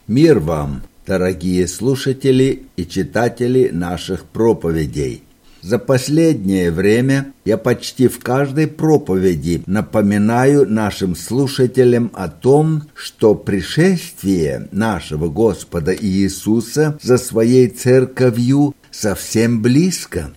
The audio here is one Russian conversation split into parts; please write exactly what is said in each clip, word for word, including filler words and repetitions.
Мир вам, дорогие слушатели и читатели наших проповедей! За последнее время я почти в каждой проповеди напоминаю нашим слушателям о том, что пришествие нашего Господа Иисуса за Своей Церковью совсем близко.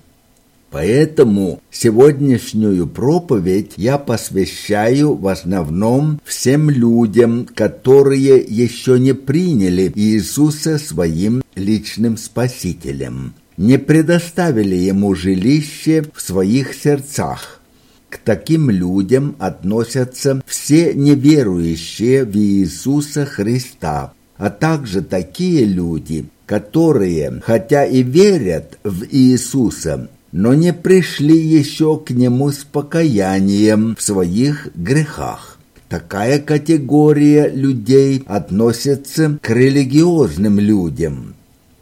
Поэтому сегодняшнюю проповедь я посвящаю в основном всем людям, которые еще не приняли Иисуса своим личным Спасителем, не предоставили Ему жилище в своих сердцах. К таким людям относятся все неверующие в Иисуса Христа, а также такие люди, которые, хотя и верят в Иисуса, но не пришли еще к Нему с покаянием в своих грехах. Такая категория людей относится к религиозным людям.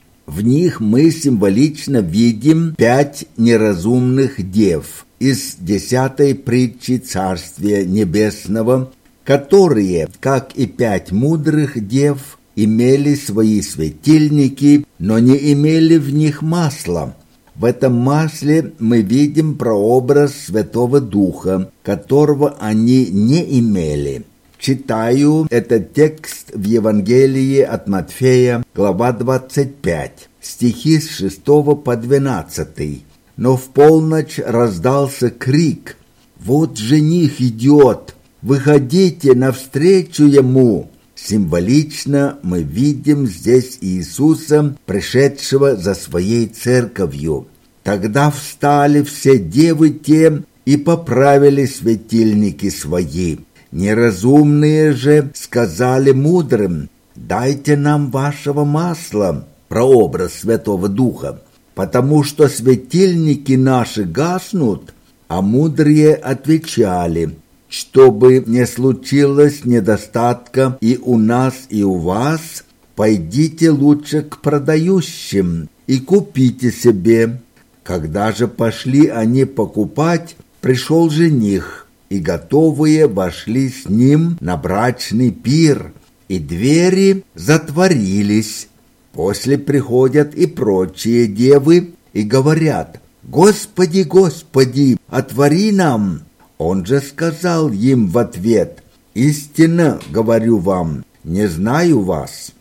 В них мы символично видим пять неразумных дев из десятой притчи Царствия Небесного, которые, как и пять мудрых дев, имели свои светильники, но не имели в них масла. В этом масле мы видим прообраз Святого Духа, которого они не имели. Читаю этот текст в Евангелии от Матфея, глава двадцать пять, стихи с шестого по двенадцатый. «Но в полночь раздался крик: „Вот жених идет! Выходите навстречу ему!“» Символично мы видим здесь Иисуса, пришедшего за Своей Церковью. Тогда встали все девы те и поправили светильники свои. Неразумные же сказали мудрым: «Дайте нам вашего масла», прообраз Святого Духа, «потому что светильники наши гаснут». А мудрые отвечали: «Чтобы не случилось недостатка и у нас, и у вас, пойдите лучше к продающим и купите себе». Когда же пошли они покупать, пришел жених, и готовые вошли с ним на брачный пир, и двери затворились. После приходят и прочие девы и говорят: «Господи, Господи, отвори нам!» Он же сказал им в ответ: «Истинно говорю вам, не знаю вас».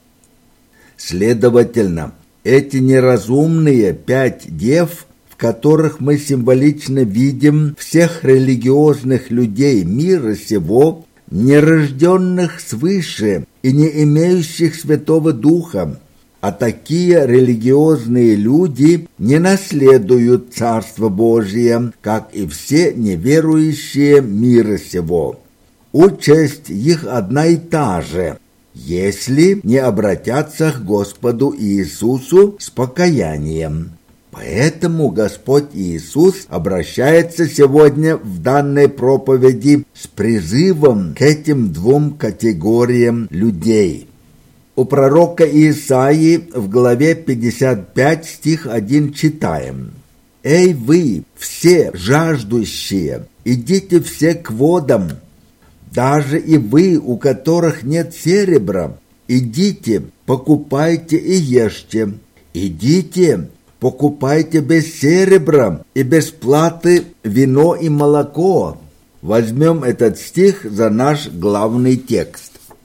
Следовательно, эти неразумные пять дев, в которых мы символично видим всех религиозных людей мира сего, нерожденных свыше и не имеющих Святого Духа, а такие религиозные люди не наследуют Царство Божие, как и все неверующие мира сего. Участь их одна и та же, если не обратятся к Господу Иисусу с покаянием. Поэтому Господь Иисус обращается сегодня в данной проповеди с призывом к этим двум категориям людей. У пророка Исаии в главе пятьдесят пять, стих один читаем: «Эй вы, все жаждущие, идите все к водам, даже и вы, у которых нет серебра, идите, покупайте и ешьте, идите, покупайте без серебра и без платы вино и молоко». Возьмем этот стих за наш главный текст.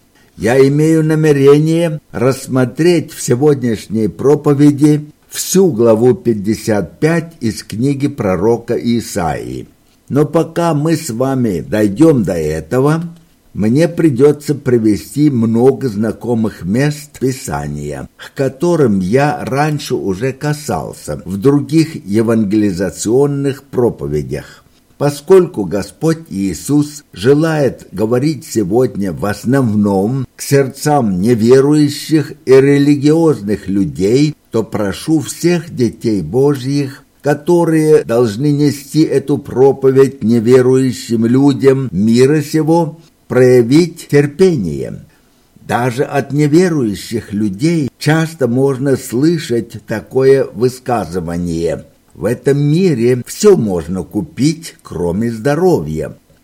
Я имею намерение рассмотреть в сегодняшней проповеди всю главу пятьдесят пять из книги пророка Исаии. Но пока мы с вами дойдем до этого, мне придется привести много знакомых мест Писания, к которым я раньше уже касался в других евангелизационных проповедях. Поскольку Господь Иисус желает говорить сегодня в основном к сердцам неверующих и религиозных людей, то прошу всех детей Божьих, которые должны нести эту проповедь неверующим людям мира сего, проявить терпение. Даже от неверующих людей часто можно слышать такое высказывание: «В этом мире все можно купить, кроме здоровья».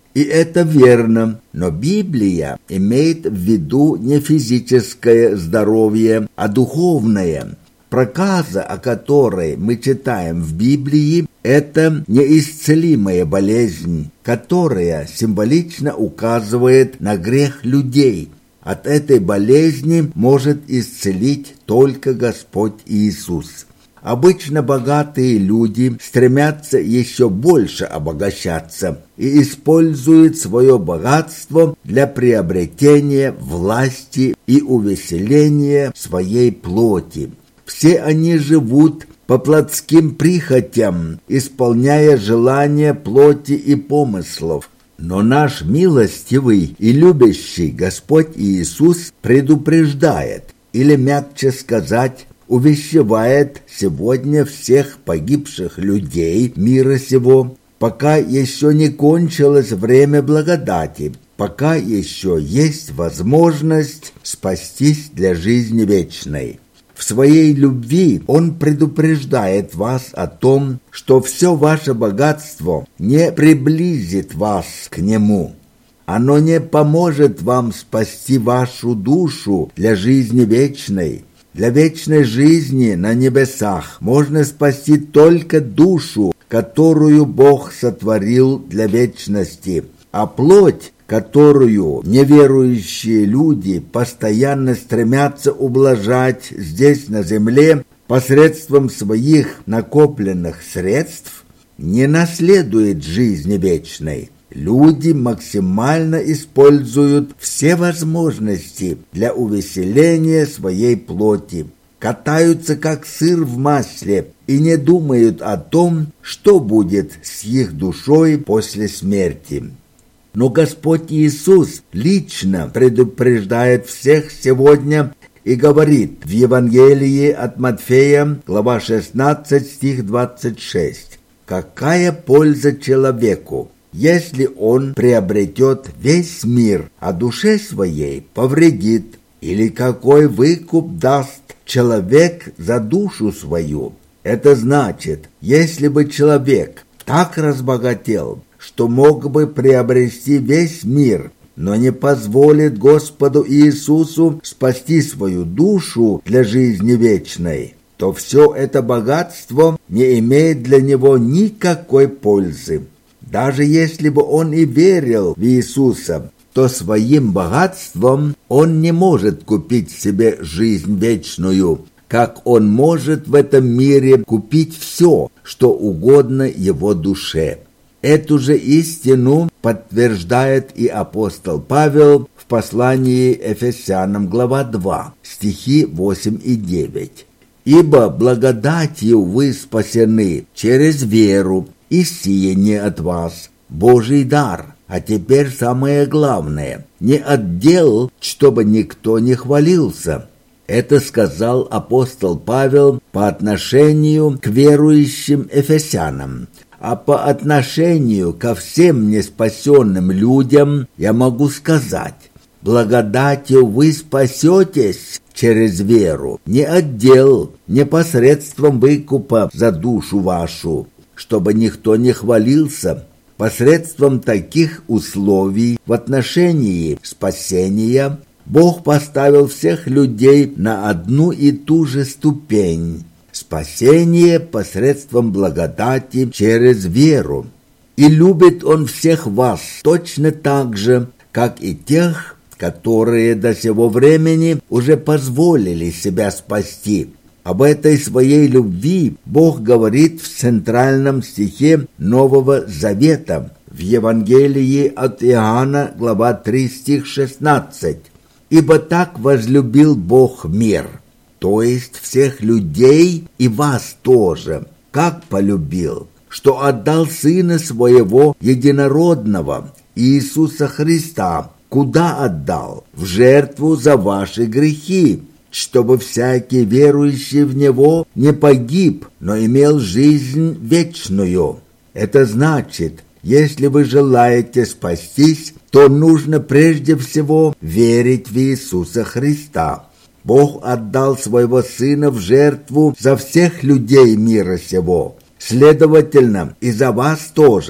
И это верно, но Библия имеет в виду не физическое здоровье, а духовное. Проказа, о которой мы читаем в Библии, это неисцелимая болезнь, которая символично указывает на грех людей. От этой болезни может исцелить только Господь Иисус. Обычно богатые люди стремятся еще больше обогащаться и используют свое богатство для приобретения власти и увеселения своей плоти. Все они живут по плотским прихотям, исполняя желания плоти и помыслов. Но наш милостивый и любящий Господь Иисус предупреждает, или мягче сказать, увещевает сегодня всех погибших людей мира сего, пока еще не кончилось время благодати, пока еще есть возможность спастись для жизни вечной. В своей любви Он предупреждает вас о том, что все ваше богатство не приблизит вас к Нему. Оно не поможет вам спасти вашу душу для жизни вечной. Для вечной жизни на небесах можно спасти только душу, которую Бог сотворил для вечности, а плоть, которую неверующие люди постоянно стремятся ублажать здесь на земле посредством своих накопленных средств, не наследует жизни вечной. Люди максимально используют все возможности для увеселения своей плоти, катаются как сыр в масле и не думают о том, что будет с их душой после смерти. Но Господь Иисус лично предупреждает всех сегодня и говорит в Евангелии от Матфея, глава шестнадцать, стих двадцать шесть: «Какая польза человеку, если он приобретет весь мир, а душе своей повредит? Или какой выкуп даст человек за душу свою?» Это значит, если бы человек так разбогател, что мог бы приобрести весь мир, но не позволит Господу Иисусу спасти свою душу для жизни вечной, то все это богатство не имеет для него никакой пользы. Даже если бы он и верил в Иисуса, то своим богатством он не может купить себе жизнь вечную, как он может в этом мире купить все, что угодно его душе. Эту же истину подтверждает и апостол Павел в послании Ефесянам, глава два, стихи восемь и девять. «Ибо благодатью вы спасены через веру, и сие не от вас, Божий дар». А теперь самое главное, не от дел, чтобы никто не хвалился. Это сказал апостол Павел по отношению к верующим ефесянам. А по отношению ко всем неспасенным людям я могу сказать: благодатью вы спасетесь через веру, не от дел, не посредством выкупа за душу вашу, чтобы никто не хвалился. Посредством таких условий в отношении спасения Бог поставил всех людей на одну и ту же ступень. Спасение посредством благодати через веру. И любит Он всех вас точно так же, как и тех, которые до сего времени уже позволили себя спасти. Об этой своей любви Бог говорит в центральном стихе Нового Завета, в Евангелии от Иоанна, глава три, стих шестнадцать. «Ибо так возлюбил Бог мир», то есть всех людей и вас тоже, как полюбил, что отдал Сына Своего Единородного, Иисуса Христа. Куда отдал? В жертву за ваши грехи, чтобы всякий верующий в Него не погиб, но имел жизнь вечную. Это значит, если вы желаете спастись, то нужно прежде всего верить в Иисуса Христа. Бог отдал Своего Сына в жертву за всех людей мира сего, следовательно, и за вас тоже.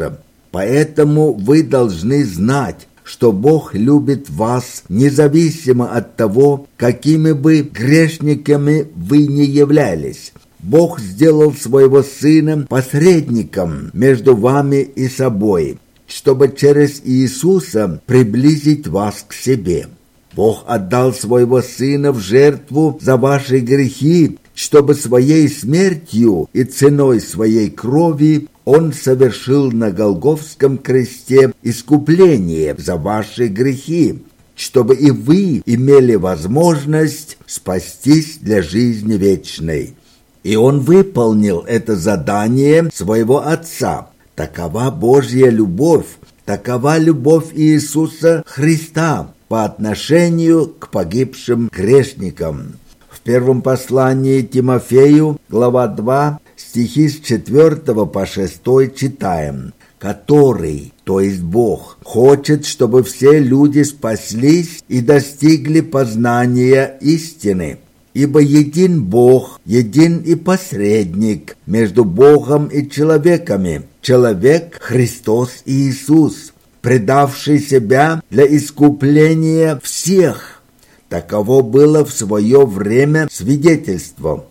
Поэтому вы должны знать, что Бог любит вас независимо от того, какими бы грешниками вы ни являлись. Бог сделал своего Сына посредником между вами и собой, чтобы через Иисуса приблизить вас к себе. Бог отдал своего Сына в жертву за ваши грехи, чтобы своей смертью и ценой своей крови Он совершил на Голгофском кресте искупление за ваши грехи, чтобы и вы имели возможность спастись для жизни вечной. И Он выполнил это задание своего Отца. Такова Божья любовь, такова любовь Иисуса Христа по отношению к погибшим грешникам. В первом послании Тимофею, глава два, стихи с четвертого по шестой читаем: «Который, то есть Бог, хочет, чтобы все люди спаслись и достигли познания истины. Ибо един Бог, един и посредник между Богом и человеками, человек Христос Иисус, предавший себя для искупления всех». Таково было в свое время свидетельство.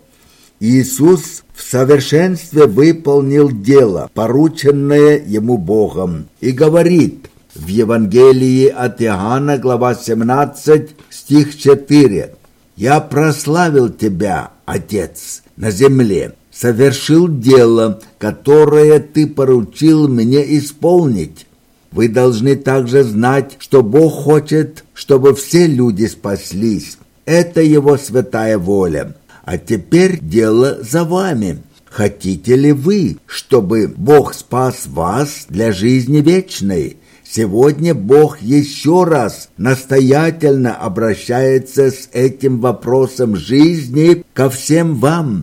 Иисус в совершенстве выполнил дело, порученное Ему Богом, и говорит в Евангелии от Иоанна, глава семнадцать, стих четыре: «Я прославил Тебя, Отец, на земле, совершил дело, которое Ты поручил мне исполнить». Вы должны также знать, что Бог хочет, чтобы все люди спаслись. Это Его святая воля. А теперь дело за вами. Хотите ли вы, чтобы Бог спас вас для жизни вечной? Сегодня Бог еще раз настоятельно обращается с этим вопросом жизни ко всем вам.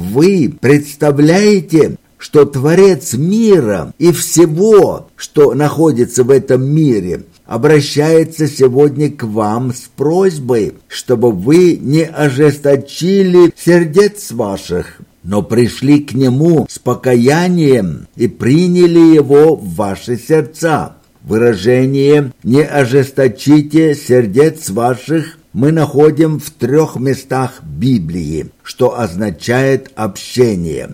Вы представляете, что Творец мира и всего, что находится в этом мире, обращается сегодня к вам с просьбой, чтобы вы не ожесточили сердец ваших, но пришли к Нему с покаянием и приняли Его в ваши сердца. Выражение «не ожесточите сердец ваших» мы находим в трех местах Библии, что означает «общение».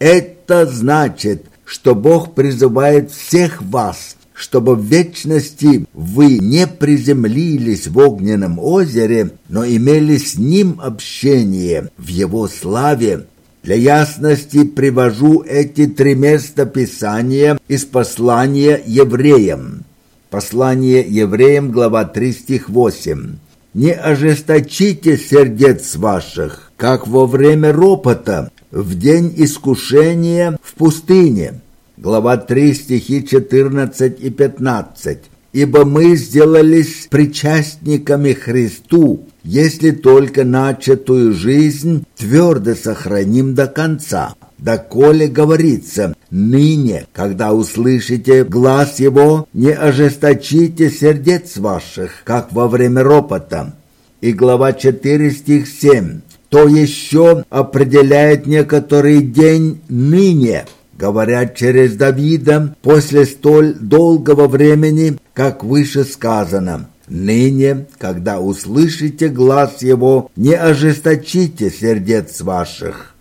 Это значит, что Бог призывает всех вас, чтобы в вечности вы не приземлились в огненном озере, но имели с Ним общение в Его славе. Для ясности привожу эти три места Писания из послания евреям. Послание евреям, глава три, стих восемь. «Не ожесточите сердец ваших, как во время ропота, в день искушения в пустыне». Глава три, стихи четырнадцать и пятнадцать. «Ибо мы сделались причастниками Христу, если только начатую жизнь твердо сохраним до конца. Доколе говорится: ныне, когда услышите глас Его, не ожесточите сердец ваших, как во время ропота». И глава четыре, стих семь. «То еще определяет некоторый день ныне», говорят через Давида, после столь долгого времени, как выше сказано: «Ныне, когда услышите глас Его, не ожесточите сердец ваших».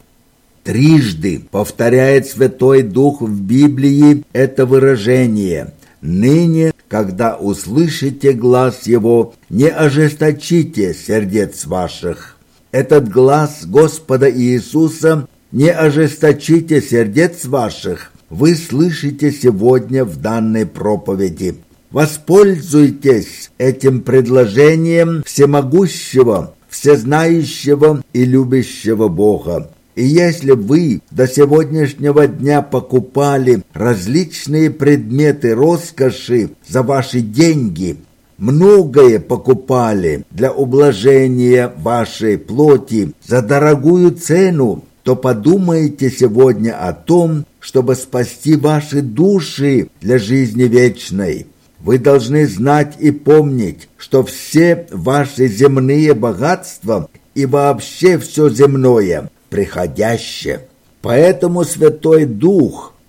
Трижды повторяет Святой Дух в Библии это выражение: «Ныне, когда услышите глас Его, не ожесточите сердец ваших». Этот глас Господа Иисуса «не ожесточите сердец ваших» вы слышите сегодня в данной проповеди. Воспользуйтесь этим предложением всемогущего, всезнающего и любящего Бога. И если вы до сегодняшнего дня покупали различные предметы роскоши за ваши деньги, многое покупали для ублажения вашей плоти за дорогую цену, то подумайте сегодня о том, чтобы спасти ваши души для жизни вечной. Вы должны знать и помнить, что все ваши земные богатства и вообще все земное приходящее. Поэтому Святой Дух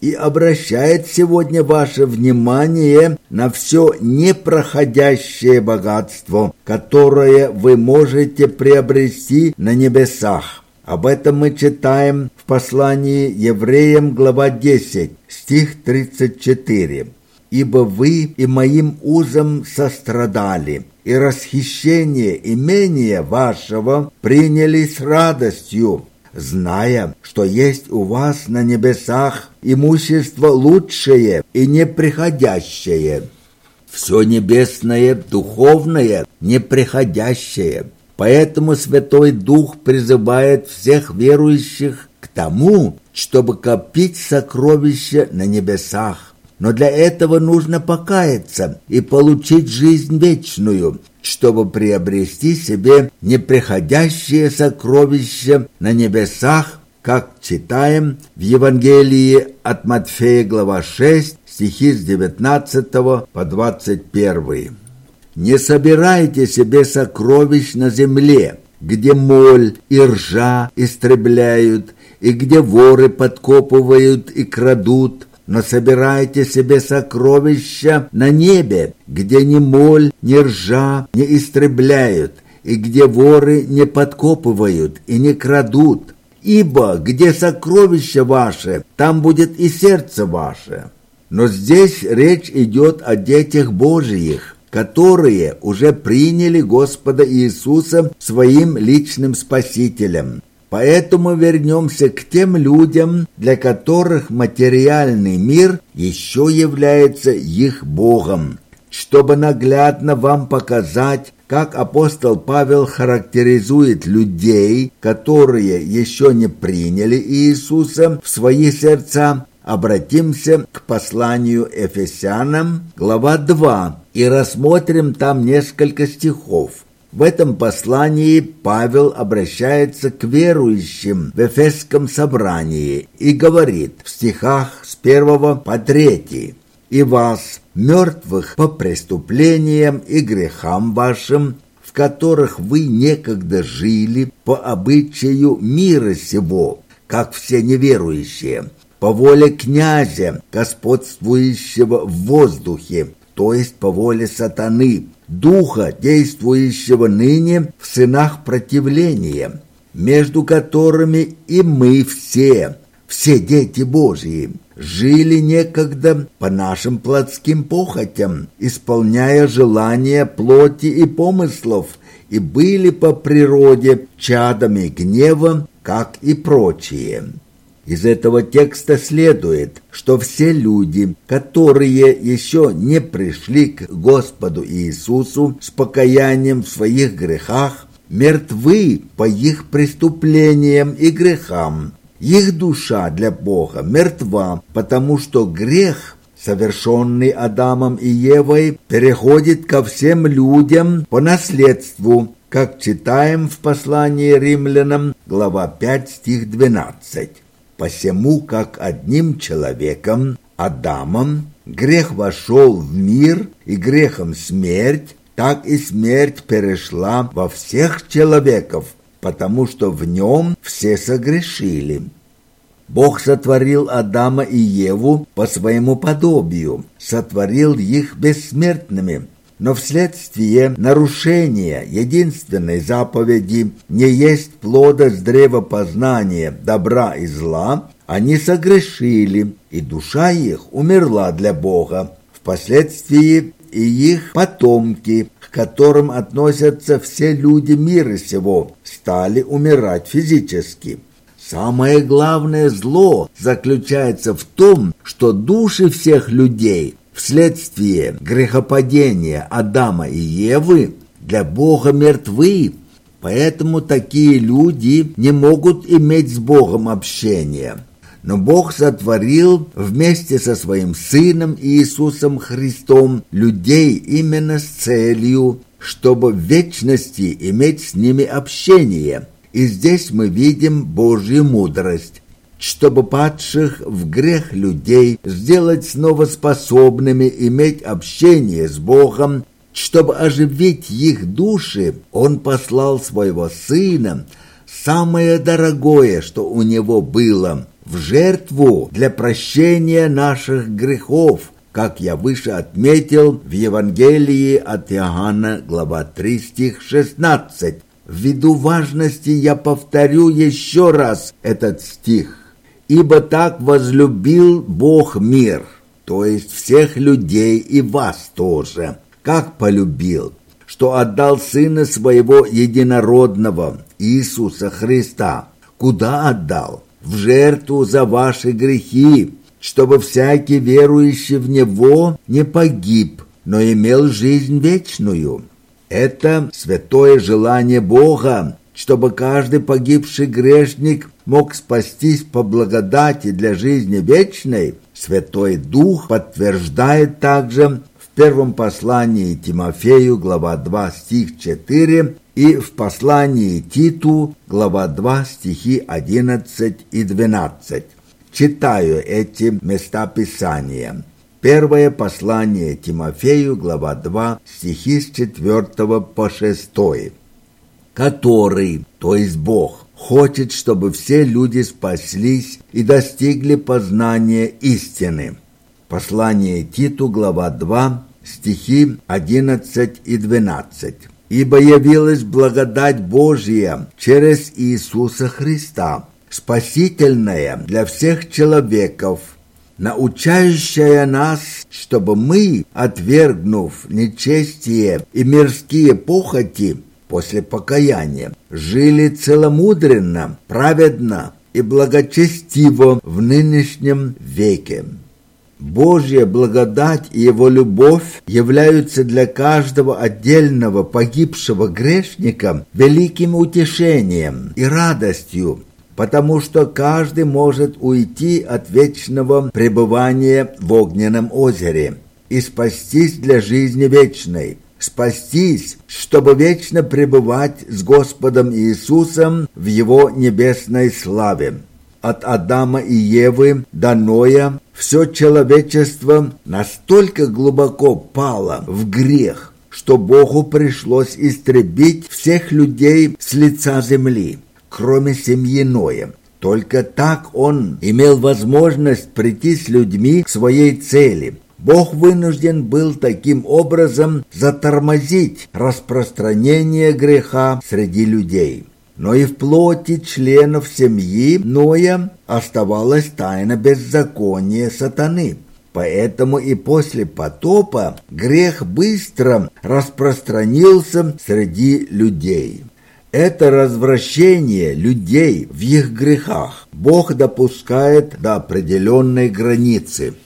и обращает сегодня ваше внимание на все непроходящее богатство, которое вы можете приобрести на небесах. Об этом мы читаем в послании Евреям, глава десять, стих тридцать четыре. «Ибо вы и моим узам сострадали, и расхищение имения вашего приняли с радостью, зная, что есть у вас на небесах имущество лучшее и неприходящее». Все небесное, духовное, неприходящее. Поэтому Святой Дух призывает всех верующих к тому, чтобы копить сокровища на небесах. Но для этого нужно покаяться и получить жизнь вечную, чтобы приобрести себе неприходящее сокровище на небесах, как читаем в Евангелии от Матфея, глава шесть, стихи с девятнадцатого по двадцать первый. «Не собирайте себе сокровищ на земле, где моль и ржа истребляют, и где воры подкопывают и крадут, но собирайте себе сокровища на небе, где ни моль, ни ржа не истребляют, и где воры не подкопывают и не крадут. Ибо где сокровище ваше, там будет и сердце ваше». Но здесь речь идет о детях Божиих, которые уже приняли Господа Иисуса своим личным Спасителем. Поэтому вернемся к тем людям, для которых материальный мир еще является их Богом, чтобы наглядно вам показать, как апостол Павел характеризует людей, которые еще не приняли Иисуса в свои сердца. Обратимся к посланию Ефесянам, глава два, и рассмотрим там несколько стихов. В этом послании Павел обращается к верующим в Ефесском собрании и говорит в стихах с первого по третий: «И вас, мертвых по преступлениям и грехам вашим, в которых вы некогда жили по обычаю мира сего, как все неверующие, по воле князя, господствующего в воздухе, то есть по воле сатаны, духа, действующего ныне в сынах противления, между которыми и мы все, все дети Божьи, жили некогда по нашим плотским похотям, исполняя желания плоти и помыслов, и были по природе чадами гнева, как и прочие». Из этого текста следует, что все люди, которые еще не пришли к Господу Иисусу с покаянием в своих грехах, мертвы по их преступлениям и грехам. Их душа для Бога мертва, потому что грех, совершенный Адамом и Евой, переходит ко всем людям по наследству, как читаем в послании Римлянам, глава пять, стих двенадцать. «Посему, как одним человеком, Адамом, грех вошел в мир, и грехом смерть, так и смерть перешла во всех человеков, потому что в нем все согрешили». Бог сотворил Адама и Еву по своему подобию, сотворил их бессмертными, но вследствие нарушения единственной заповеди «не есть плода с древа познания добра и зла», они согрешили, и душа их умерла для Бога. Впоследствии и их потомки, к которым относятся все люди мира сего, стали умирать физически. Самое главное зло заключается в том, что души всех людей вследствие грехопадения Адама и Евы для Бога мертвы, поэтому такие люди не могут иметь с Богом общения. Но Бог сотворил вместе со своим Сыном Иисусом Христом людей именно с целью, чтобы в вечности иметь с ними общение. И здесь мы видим Божью мудрость, чтобы падших в грех людей сделать снова способными иметь общение с Богом, чтобы оживить их души, Он послал Своего Сына, самое дорогое, что у Него было, в жертву для прощения наших грехов, как я выше отметил в Евангелии от Иоанна, глава три, стих шестнадцать. Ввиду важности я повторю еще раз этот стих. «Ибо так возлюбил Бог мир», то есть всех людей и вас тоже, как полюбил, что отдал Сына Своего Единородного, Иисуса Христа. Куда отдал? В жертву за ваши грехи, чтобы всякий верующий в Него не погиб, но имел жизнь вечную. Это святое желание Бога, чтобы каждый погибший грешник мог спастись по благодати для жизни вечной. Святой Дух подтверждает также в первом послании Тимофею, глава два, стих четыре, и в послании Титу, глава два, стихи одиннадцать и двенадцать. Читаю эти места Писания. Первое послание Тимофею, глава два, стихи с четвертого по шестой. «Который, то есть Бог, хочет, чтобы все люди спаслись и достигли познания истины». Послание Титу, глава два, стихи одиннадцать и двенадцать. «Ибо явилась благодать Божья через Иисуса Христа, спасительная для всех человеков, научающая нас, чтобы мы, отвергнув нечестие и мирские похоти после покаяния, жили целомудренно, праведно и благочестиво в нынешнем веке». Божья благодать и Его любовь являются для каждого отдельного погибшего грешника великим утешением и радостью, потому что каждый может уйти от вечного пребывания в огненном озере и спастись для жизни вечной, спастись, чтобы вечно пребывать с Господом Иисусом в Его небесной славе. От Адама и Евы до Ноя все человечество настолько глубоко пало в грех, что Богу пришлось истребить всех людей с лица земли, кроме семьи Ноя. Только так он имел возможность прийти с людьми к своей цели. Бог вынужден был таким образом затормозить распространение греха среди людей. Но и в плоти членов семьи Ноя оставалась тайна беззакония сатаны. Поэтому и после потопа грех быстро распространился среди людей. Это развращение людей в их грехах Бог допускает до определенной границы.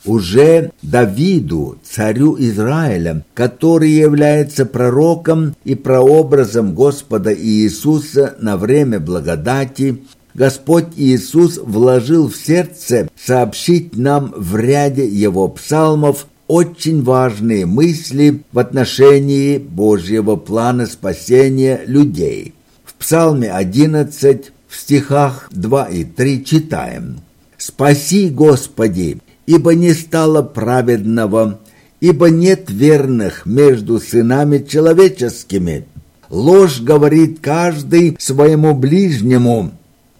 Уже Давиду, царю Израиля, который является пророком и прообразом Господа Иисуса на время благодати, Господь Иисус вложил в сердце сообщить нам в ряде Его псалмов очень важные мысли в отношении Божьего плана спасения людей. В Псалме одиннадцать, в стихах два и три читаем: «Спаси, Господи, ибо не стало праведного, ибо нет верных между сынами человеческими. Ложь говорит каждый своему ближнему,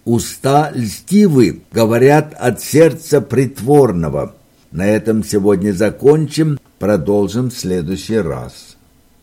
уста льстивы говорят от сердца притворного». На этом сегодня закончим, продолжим в следующий раз.